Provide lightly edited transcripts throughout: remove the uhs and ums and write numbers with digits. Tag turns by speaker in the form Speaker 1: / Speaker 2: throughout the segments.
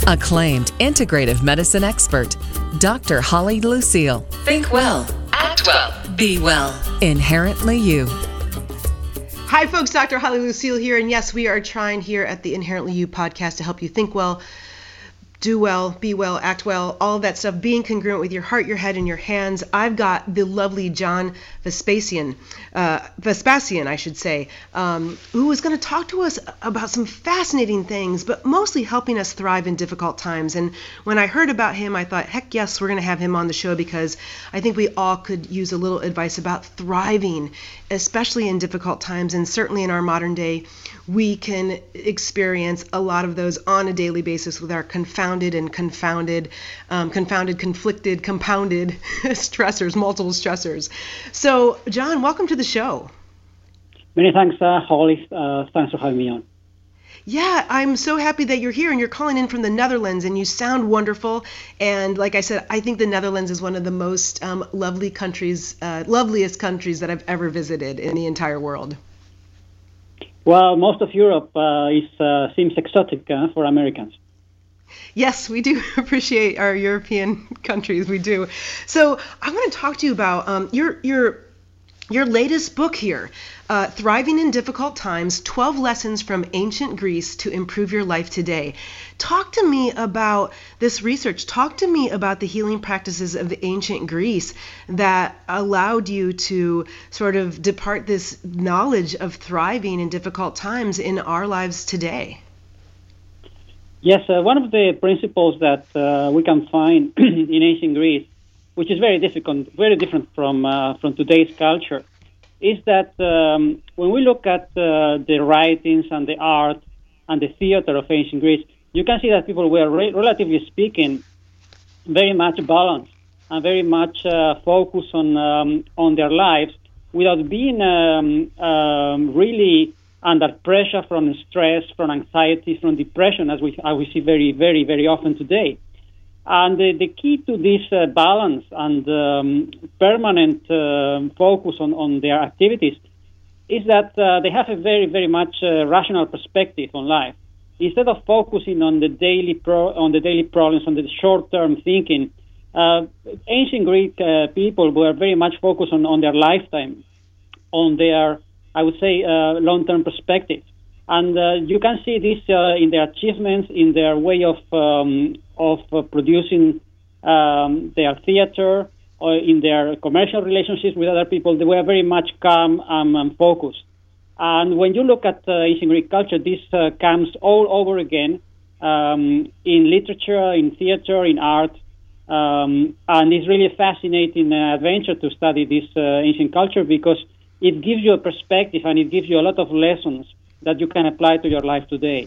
Speaker 1: Acclaimed integrative medicine expert, Dr. Holly Lucille. Think well, act well, be well. Inherently You.
Speaker 2: Hi folks, Dr. Holly Lucille here, and yes, we are trying here at the Inherently You podcast to help you think well, do well, be well, act well, all of that stuff, being congruent with your heart, your head, and your hands. I've got the lovely John Vespasian, I should say, who is going to talk to us about some fascinating things, but mostly helping us thrive in difficult times. And when I heard about him, I thought, heck yes, we're going to have him on the show because I think we all could use a little advice about thriving, especially in difficult times, and certainly in our modern day. We can experience a lot of those on a daily basis with our confounded, conflicted, compounded stressors, multiple stressors. So, John, welcome to the show.
Speaker 3: Many thanks, Holly. Thanks for having me on.
Speaker 2: Yeah, I'm so happy that you're here, and you're calling in from the Netherlands, and you sound wonderful. And like I said, I think the Netherlands is one of the most loveliest countries that I've ever visited in the entire world.
Speaker 3: Well, most of Europe seems exotic for Americans.
Speaker 2: Yes, we do appreciate our European countries. We do. So I want to talk to you about your latest book here, Thriving in Difficult Times, 12 Lessons from Ancient Greece to Improve Your Life Today. Talk to me about this research. Talk to me about the healing practices of the ancient Greece that allowed you to sort of depart this knowledge of thriving in difficult times in our lives today.
Speaker 3: Yes, one of the principles that we can find in ancient Greece, which is very different from today's culture, is that when we look at the writings and the art and the theater of ancient Greece, you can see that people were, relatively speaking, very much balanced and very much focused on their lives without being really under pressure from stress, from anxiety, from depression, as we see very, very, very often today. And the key to this balance and permanent focus on their activities is that they have a very, very much rational perspective on life. Instead of focusing on the daily problems, on the short-term thinking, ancient Greek people were very much focused on their lifetime, on their, I would say, long-term perspective. And you can see this in their achievements, in their way of producing their theater, or in their commercial relationships with other people. They were very much calm and focused. And when you look at ancient Greek culture, this comes all over again in literature, in theater, in art. And it's really a fascinating adventure to study this ancient culture because it gives you a perspective and it gives you a lot of lessons that you can apply to your life today.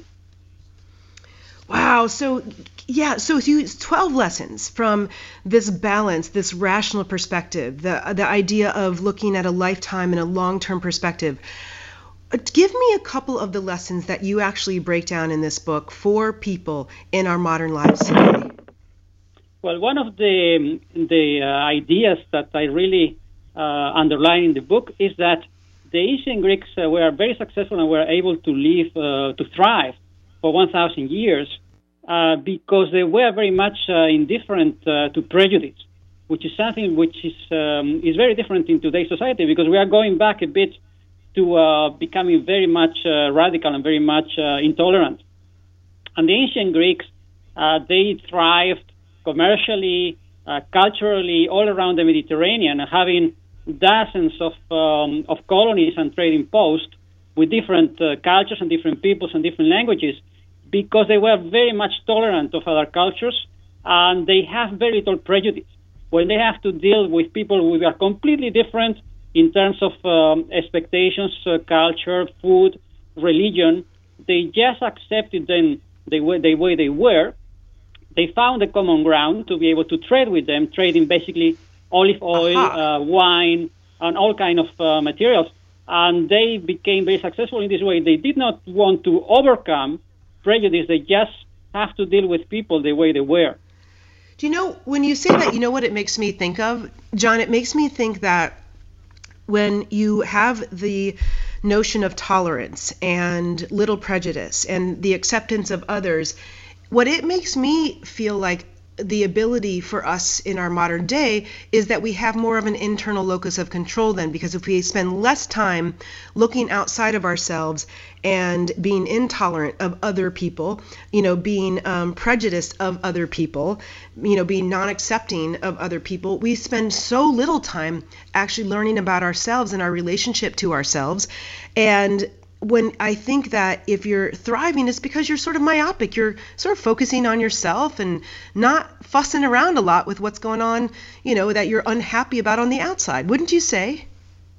Speaker 2: Wow. So you 12 lessons from this balance, this rational perspective, the idea of looking at a lifetime and a long-term perspective. Give me a couple of the lessons that you actually break down in this book for people in our modern lives today.
Speaker 3: Well, one of the ideas that I really underline in the book is that the ancient Greeks were very successful and were able to live, to thrive for 1,000 years because they were very much indifferent to prejudice, which is something which is very different in today's society because we are going back a bit to becoming very much radical and very much intolerant. And the ancient Greeks, they thrived commercially, culturally, all around the Mediterranean, having dozens of colonies and trading posts with different cultures and different peoples and different languages because they were very much tolerant of other cultures and they have very little prejudice. When they have to deal with people who are completely different in terms of expectations, culture, food, religion, they just accepted them the way they were. They found a common ground to be able to trade with them, trading basically olive oil, wine, and all kind of materials. And they became very successful in this way. They did not want to overcome prejudice. They just have to deal with people the way they were.
Speaker 2: Do you know, when you say that, you know what it makes me think of, John? It makes me think that when you have the notion of tolerance and little prejudice and the acceptance of others, what it makes me feel like the ability for us in our modern day is that we have more of an internal locus of control then, because if we spend less time looking outside of ourselves and being intolerant of other people, being prejudiced of other people, being non-accepting of other people, we spend so little time actually learning about ourselves and our relationship to ourselves. And when I think that if you're thriving, it's because you're sort of myopic. You're sort of focusing on yourself and not fussing around a lot with what's going on, that you're unhappy about on the outside. Wouldn't you say?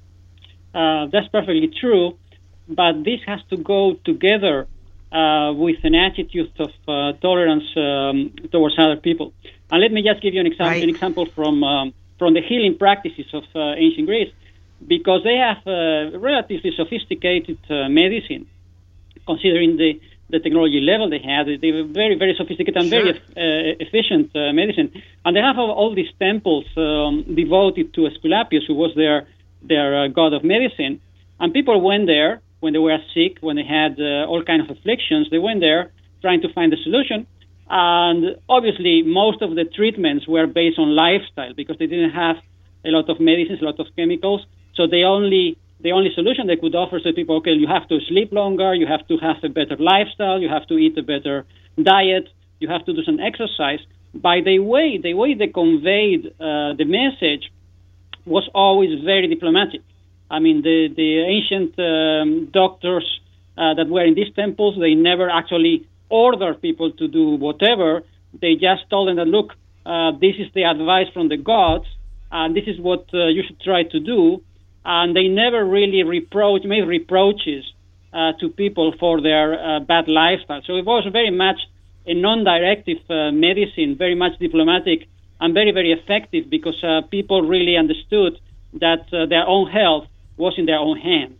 Speaker 3: That's perfectly true. But this has to go together with an attitude of tolerance towards other people. And let me just give you an example,
Speaker 2: Right.
Speaker 3: an example from the healing practices of ancient Greece. Because they have relatively sophisticated medicine, considering the technology level they had. They were very, very sophisticated and very efficient medicine. And they have all these temples devoted to Aesculapius, who was their god of medicine. And people went there when they were sick, when they had all kinds of afflictions. They went there trying to find a solution. And obviously, most of the treatments were based on lifestyle because they didn't have a lot of medicines, a lot of chemicals. So the only solution they could offer to people, okay, you have to sleep longer, you have to have a better lifestyle, you have to eat a better diet, you have to do some exercise. By the way they conveyed the message was always very diplomatic. I mean, the ancient doctors that were in these temples, they never actually ordered people to do whatever. They just told them that, look, this is the advice from the gods, and this is what you should try to do. And they never really made reproaches to people for their bad lifestyle. So it was very much a non-directive medicine, very much diplomatic, and very, very effective because people really understood that their own health was in their own hands.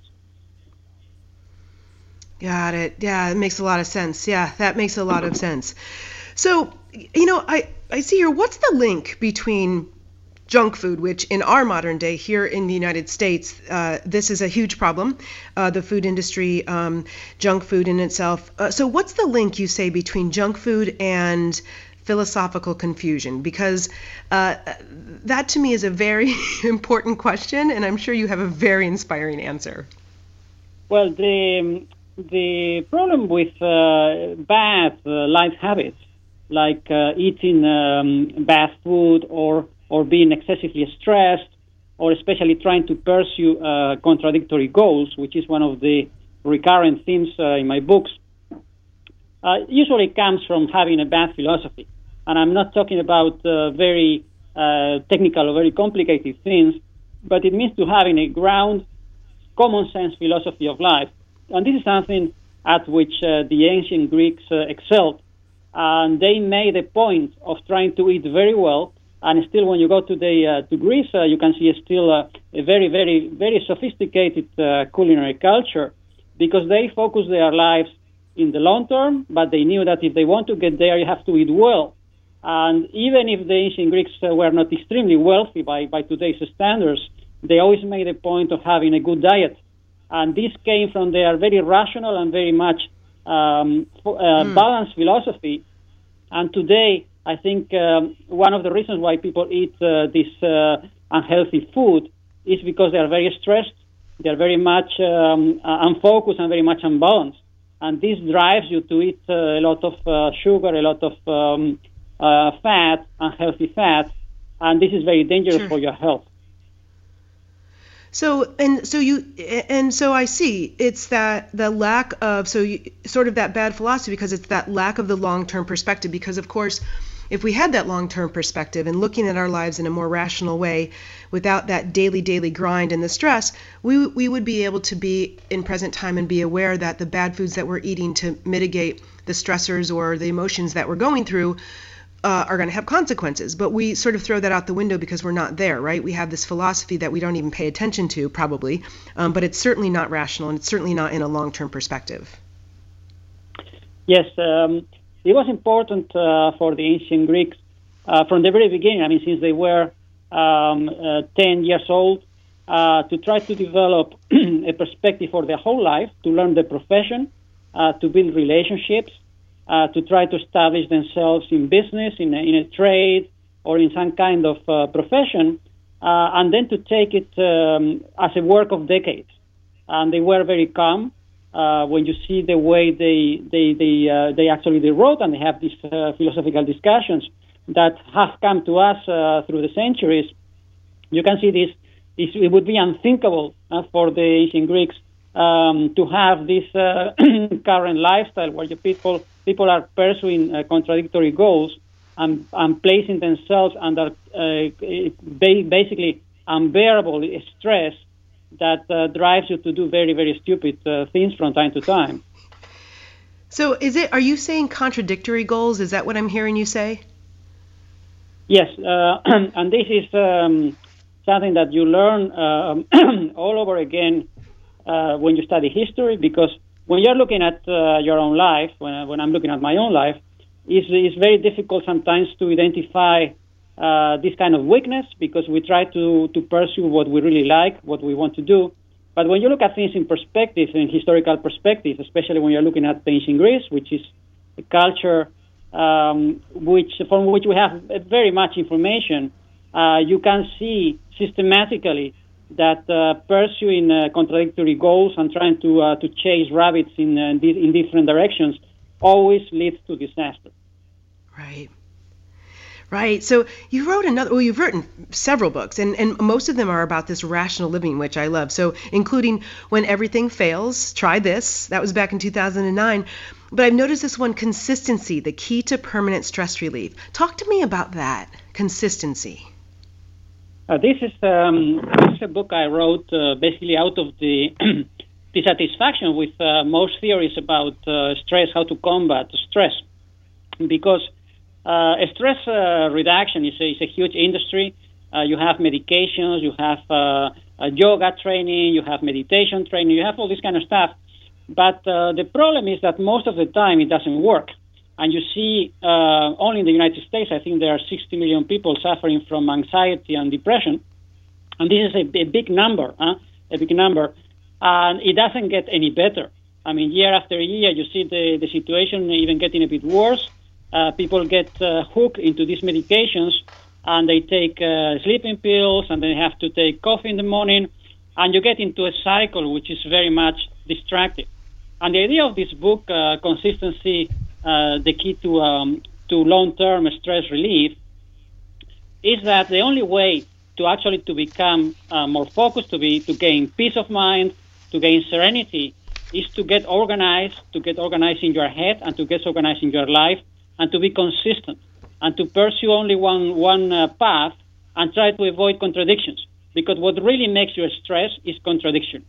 Speaker 2: Got it. Yeah, it makes a lot of sense. Yeah, that makes a lot of sense. So, I see here, what's the link between junk food, which in our modern day here in the United States, this is a huge problem, the food industry, junk food in itself. So what's the link, you say, between junk food and philosophical confusion? Because that to me is a very important question, and I'm sure you have a very inspiring answer.
Speaker 3: Well, the problem with bad life habits, like eating bad food or being excessively stressed, or especially trying to pursue contradictory goals, which is one of the recurrent themes in my books, usually comes from having a bad philosophy. And I'm not talking about very technical or very complicated things, but it means to having a ground, common sense philosophy of life. And this is something at which the ancient Greeks excelled. And they made a point of trying to eat very well. And still, when you go to Greece, you can see still a very, very, very sophisticated culinary culture, because they focus their lives in the long term, but they knew that if they want to get there, you have to eat well. And even if the ancient Greeks were not extremely wealthy by today's standards, they always made a point of having a good diet. And this came from their very rational and very much balanced philosophy. And today, I think one of the reasons why people eat this unhealthy food is because they are very stressed, they are very much unfocused and very much unbalanced. And this drives you to eat a lot of sugar, a lot of fat, unhealthy fat, and this is very dangerous for your health.
Speaker 2: So I see it's that the lack of sort of that bad philosophy, because it's that lack of the long-term perspective. Because of course, if we had that long-term perspective and looking at our lives in a more rational way, without that daily grind and the stress, we would be able to be in present time and be aware that the bad foods that we're eating to mitigate the stressors or the emotions that we're going through are going to have consequences. But we sort of throw that out the window because we're not there, right? We have this philosophy that we don't even pay attention to, probably, but it's certainly not rational, and it's certainly not in a long-term perspective.
Speaker 3: Yes, it was important for the ancient Greeks from the very beginning, I mean, since they were 10 years old, to try to develop a perspective for their whole life, to learn the profession, to build relationships, to try to establish themselves in business, in a trade, or in some kind of profession, and then to take it as a work of decades. And they were very calm. When you see the way they actually wrote, and they have these philosophical discussions that have come to us through the centuries, you can see this. It would be unthinkable for the ancient Greeks to have this current lifestyle where people are pursuing contradictory goals and placing themselves under basically unbearable stress that drives you to do very, very stupid things from time to time.
Speaker 2: So are you saying contradictory goals? Is that what I'm hearing you say?
Speaker 3: Yes, and this is something that you learn all over again when you study history, because when you're looking at your own life, when I'm looking at my own life, it's very difficult sometimes to identify this kind of weakness, because we try to pursue what we really like, what we want to do. But when you look at things in perspective, in historical perspective, especially when you're looking at ancient Greece, which is a culture from which we have very much information, you can see systematically that pursuing contradictory goals and trying to chase rabbits in different directions always leads to disaster.
Speaker 2: Right. So you've written several books, and most of them are about this rational living, which I love. So including When Everything Fails, Try This. That was back in 2009. But I've noticed this one, Consistency, the Key to Permanent Stress Relief. Talk to me about that, consistency.
Speaker 3: This is a book I wrote basically out of the dissatisfaction with most theories about stress, how to combat stress, because stress reduction is a huge industry. You have medications, you have yoga training, you have meditation training, you have all this kind of stuff. But the problem is that most of the time it doesn't work. And you see, only in the United States, I think there are 60 million people suffering from anxiety and depression. And this is a big number, a big number. And it doesn't get any better. I mean, year after year, you see the situation even getting a bit worse. People get hooked into these medications, and they take sleeping pills, and they have to take coffee in the morning. And you get into a cycle which is very much destructive. And the idea of this book, Consistency, the Key to long-term stress relief, is that the only way to become more focused, to gain peace of mind, to gain serenity, is to get organized in your head, and to get organized in your life, and to be consistent, and to pursue only one path, and try to avoid contradictions. Because what really makes you stress is contradictions.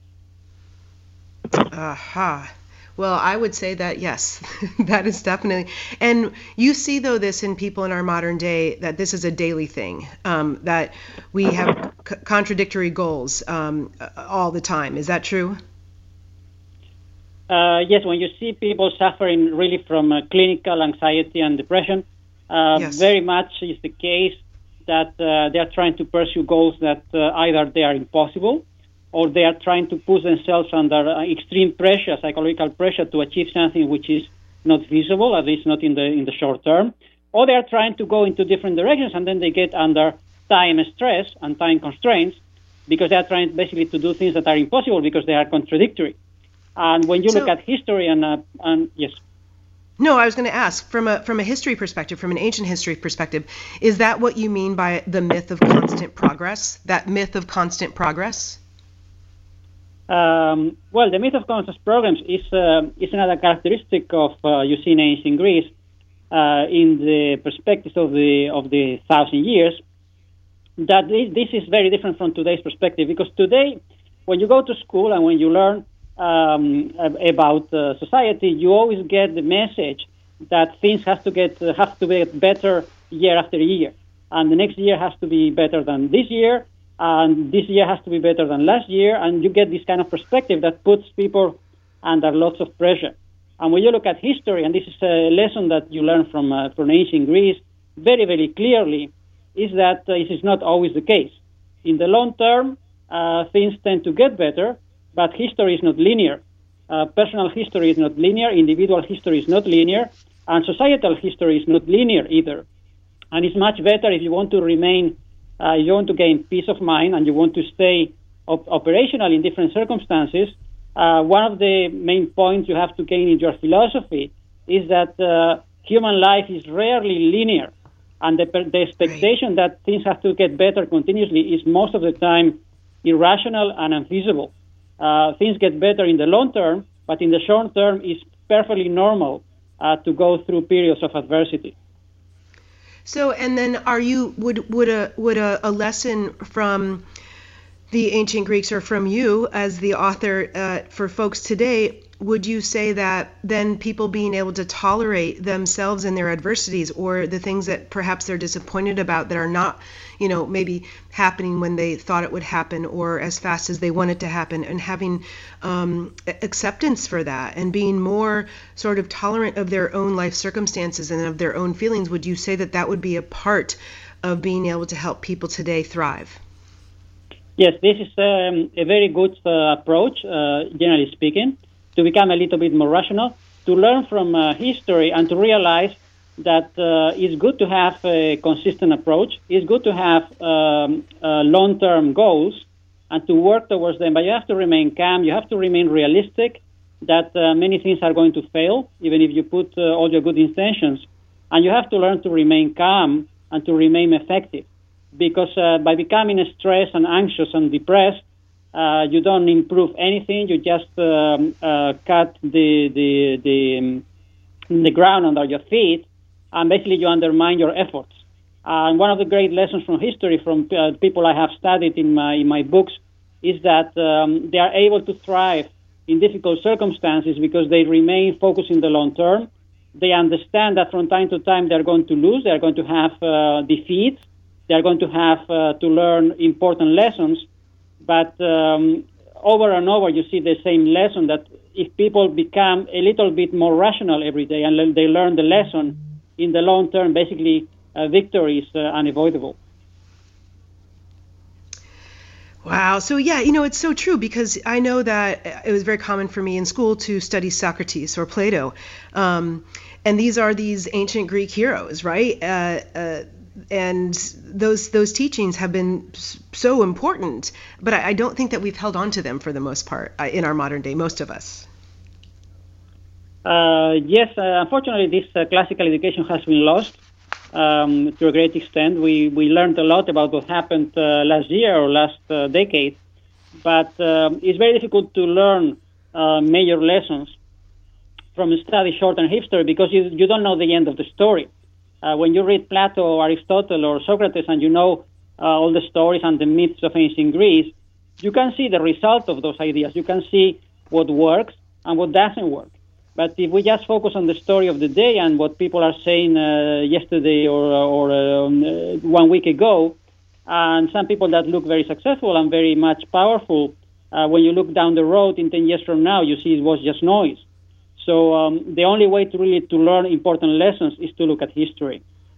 Speaker 2: Aha. Well, I would say that, yes, that is definitely. And you see, though, this in people in our modern day, that this is a daily thing, that we have contradictory goals all the time. Is that true?
Speaker 3: Yes, when you see people suffering really from clinical anxiety and depression,
Speaker 2: yes.
Speaker 3: Very much is the case that they are trying to pursue goals that either they are impossible, or they are trying to put themselves under extreme pressure, psychological pressure, to achieve something which is not feasible, at least not in the short term, or they are trying to go into different directions, and then they get under time stress and time constraints, because they are trying basically to do things that are impossible because they are contradictory. And when you look at history and yes.
Speaker 2: No, I was going to ask, from a history perspective, from an ancient history perspective, is that what you mean by the myth of constant progress? That myth of constant progress?
Speaker 3: Well, the myth of constant progress is another characteristic of you see in ancient Greece in the perspective of the 1,000 years. That this is very different from today's perspective, because today, when you go to school and when you learn about society, you always get the message that things have to get better year after year, and the next year has to be better than this year, and this year has to be better than last year, and you get this kind of perspective that puts people under lots of pressure. And when you look at history, and this is a lesson that you learn from ancient Greece very, very clearly, is that this is not always the case. In the long term, things tend to get better, but history is not linear. personal history is not linear, individual history is not linear, and societal history is not linear either. And it's much better if you want to remain, you want to gain peace of mind and you want to stay operational in different circumstances. One of the main points you have to gain in your philosophy is that human life is rarely linear, and the expectation that things have to get better continuously is most of the time irrational and unfeasible. Things get better in the long term, but in the short term, it's perfectly normal to go through periods of adversity.
Speaker 2: So, and then, would a lesson from the ancient Greeks or from you as the author for folks today, would you say that then people being able to tolerate themselves and their adversities or the things that perhaps they're disappointed about that are not, maybe happening when they thought it would happen or as fast as they want it to happen, and having acceptance for that and being more sort of tolerant of their own life circumstances and of their own feelings, would you say that that would be a part of being able to help people today thrive?
Speaker 3: Yes, this is a very good approach, generally speaking, to become a little bit more rational, to learn from history and to realize that it's good to have a consistent approach. It's good to have long-term goals and to work towards them, but you have to remain calm. You have to remain realistic that many things are going to fail, even if you put all your good intentions. And you have to learn to remain calm and to remain effective. Because by becoming stressed and anxious and depressed, you don't improve anything. You just cut the ground under your feet, and basically you undermine your efforts. And one of the great lessons from history, from people I have studied in my books, is that they are able to thrive in difficult circumstances because they remain focused in the long term. They understand that from time to time they are going to lose. They are going to have defeats. They are going to have to learn important lessons, but over and over you see the same lesson, that if people become a little bit more rational every day and they learn the lesson, in the long term, basically victory is unavoidable.
Speaker 2: Wow. So, yeah, it's so true, because I know that it was very common for me in school to study Socrates or Plato. And these are these ancient Greek heroes, right? And those teachings have been so important, but I don't think that we've held on to them for the most part in our modern day, most of us.
Speaker 3: Yes, unfortunately, this classical education has been lost to a great extent. We learned a lot about what happened last year or last decade, but it's very difficult to learn major lessons from study short-term history because you don't know the end of the story. When you read Plato or Aristotle or Socrates and you know all the stories and the myths of ancient Greece, you can see the result of those ideas. You can see what works and what doesn't work. But if we just focus on the story of the day and what people are saying yesterday or 1 week ago, and some people that look very successful and very much powerful, when you look down the road in 10 years from now, you see it was just noise. So the only way to learn important lessons is to look at history.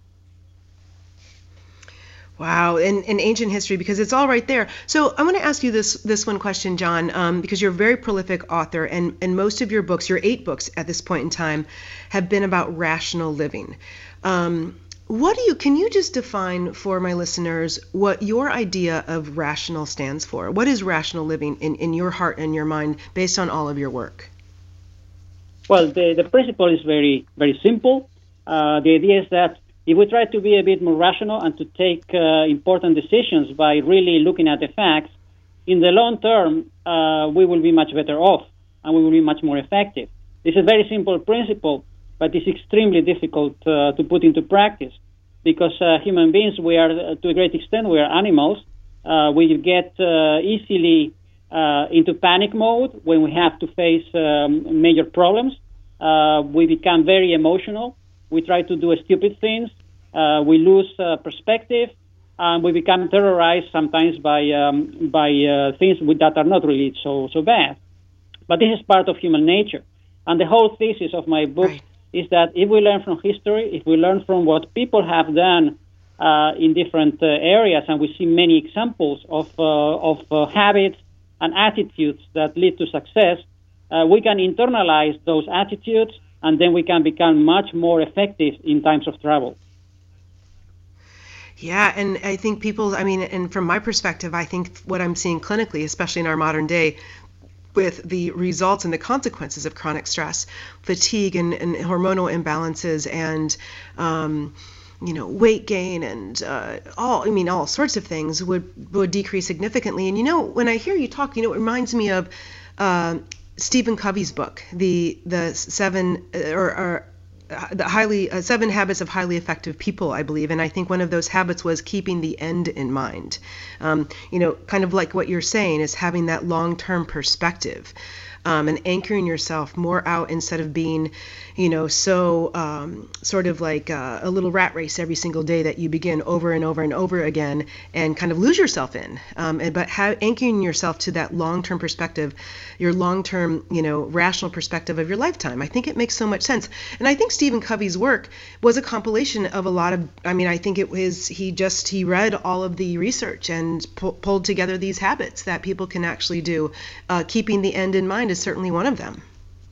Speaker 2: Wow, in ancient history, because it's all right there. So I want to ask you this one question, John, because you're a very prolific author, and most of your books, your 8 books at this point in time, have been about rational living. Can you just define for my listeners what your idea of rational stands for? What is rational living in your heart and your mind based on all of your work?
Speaker 3: Well, the principle is very, very simple. The idea is that if we try to be a bit more rational and to take important decisions by really looking at the facts, in the long term, we will be much better off and we will be much more effective. This is a very simple principle, but it's extremely difficult to put into practice because human beings, we are, to a great extent, we are animals. We get easily into panic mode when we have to face major problems. We become very emotional. We try to do stupid things. We lose perspective, and we become terrorized sometimes by things that are not really so bad. But this is part of human nature. And the whole thesis of my book is that if we learn from history, if we learn from what people have done in different areas, and we see many examples of habits and attitudes that lead to success, we can internalize those attitudes, and then we can become much more effective in times of trouble.
Speaker 2: Yeah, and I think and from my perspective, I think what I'm seeing clinically, especially in our modern day, with the results and the consequences of chronic stress, fatigue and hormonal imbalances and weight gain and all sorts of things would decrease significantly. And when I hear you talk, it reminds me of Stephen Covey's book, the 7 habits of highly effective people, I believe. And I think one of those habits was keeping the end in mind. Kind of like what you're saying is having that long-term perspective, and anchoring yourself more out instead of being, so sort of like a little rat race every single day that you begin over and over and over again and kind of lose yourself in. But anchoring yourself to that long-term perspective, your long-term, rational perspective of your lifetime. I think it makes so much sense. And I think Stephen Covey's work was a compilation of a lot of, I think it was, he read all of the research and pulled together these habits that people can actually do. Keeping the end in mind is certainly one of them.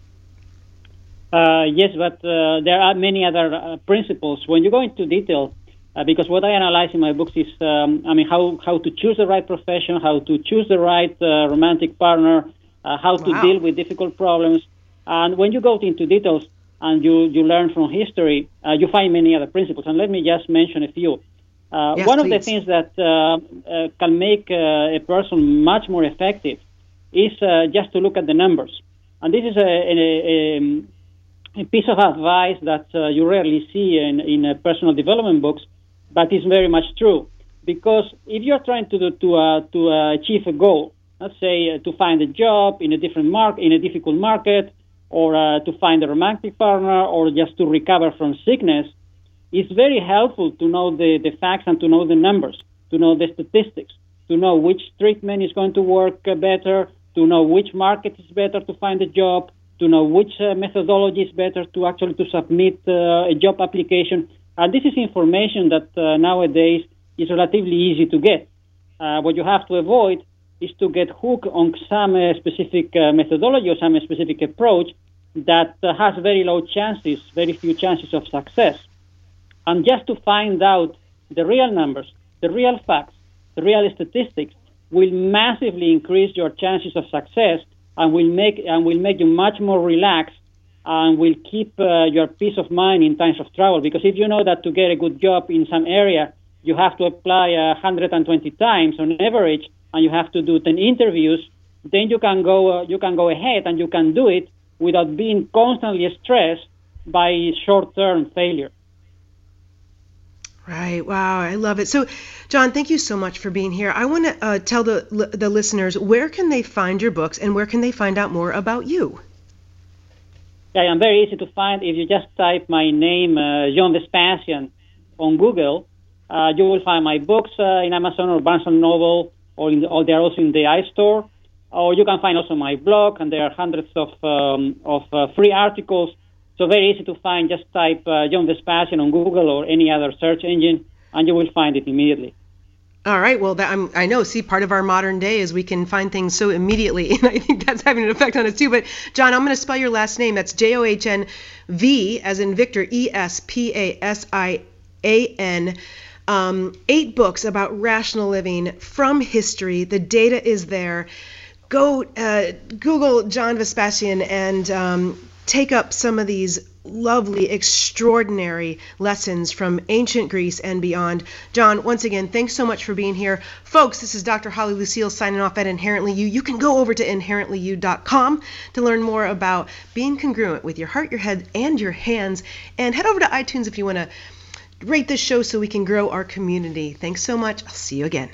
Speaker 3: Yes, but there are many other principles. When you go into detail, because what I analyze in my books is, how to choose the right profession, how to choose the right romantic partner, how to deal with difficult problems. And when you go into details and you learn from history, you find many other principles. And let me just mention a few.
Speaker 2: Yes,
Speaker 3: one
Speaker 2: please.
Speaker 3: of the things that can make a person much more effective is just to look at the numbers. And this is a piece of advice that you rarely see in personal development books, but it's very much true. Because if you're trying to achieve a goal, let's say to find a job in a difficult market, or to find a romantic partner, or just to recover from sickness, it's very helpful to know the facts and to know the numbers, to know the statistics, to know which treatment is going to work better, to know which market is better to find a job, to know which methodology is better to submit a job application. And this is information that nowadays is relatively easy to get. What you have to avoid is to get hooked on some specific methodology or some specific approach that has very few chances of success. And just to find out the real numbers, the real facts, the real statistics will massively increase your chances of success and will make you much more relaxed and will keep your peace of mind in times of trouble. Because if you know that to get a good job in some area, you have to apply 120 times on average, and you have to do 10 interviews, then you can go ahead and you can do it without being constantly stressed by short-term failure.
Speaker 2: Right. Wow. I love it. So, John, thank you so much for being here. I want to tell the listeners, where can they find your books and where can they find out more about you?
Speaker 3: Yeah, I'm very easy to find. If you just type my name, John Vespasian, on Google, you will find my books in Amazon or Barnes & Noble, or they're also in the iStore. Or you can find also my blog, and there are hundreds of free articles. So very easy to find. Just type John Vespasian on Google or any other search engine, and you will find it immediately.
Speaker 2: All right. Well, I know. See, part of our modern day is we can find things so immediately, and I think that's having an effect on us too. But John, I'm going to spell your last name. That's John V as in Victor, Espasian. 8 books about rational living from history. The data is there. Go Google John Vespasian and take up some of these lovely, extraordinary lessons from ancient Greece and beyond. John, once again, thanks so much for being here. Folks, this is Dr. Holly Lucille signing off at Inherently You. You can go over to inherentlyu.com to learn more about being congruent with your heart, your head, and your hands. And head over to iTunes if you want to rate this show so we can grow our community. Thanks so much. I'll see you again.